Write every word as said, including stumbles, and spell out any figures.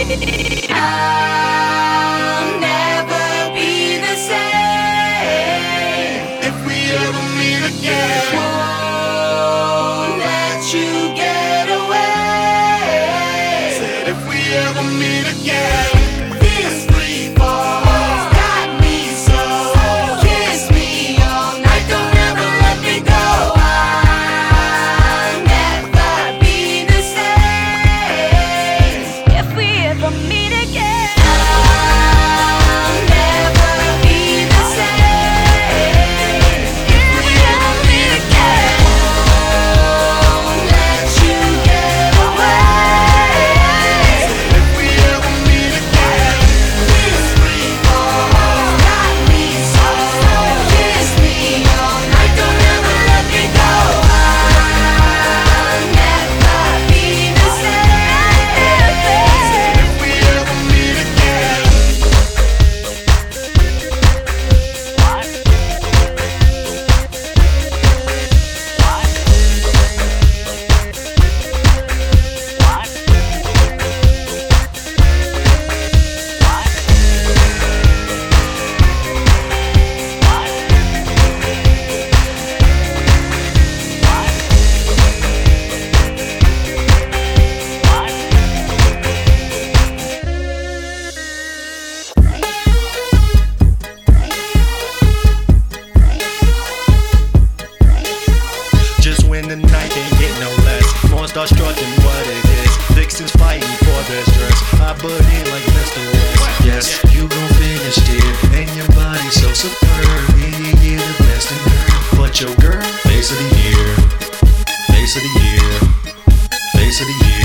I'll never be the same if we ever meet again. Won't let you get away. Said if we ever meet again. This free fall got me so. Kiss me all night, don't ever let me go. I'll never be the same if we ever meet again. I'll never be the same if we ever meet again. Won't let you get away. If we ever meet again. This free fall got me so. Kiss me all night, don't ever let me go. I'll never be the same If we ever meet again. Just when the night ain't get no less, more start strutting what it is. Vixens fighting for their stress. I butt in like Mister West. Yes, you gon' finish it, and your body so superb. Yeah, yeah, the best in her. But your girl, face of the year, face of the year, face of the year.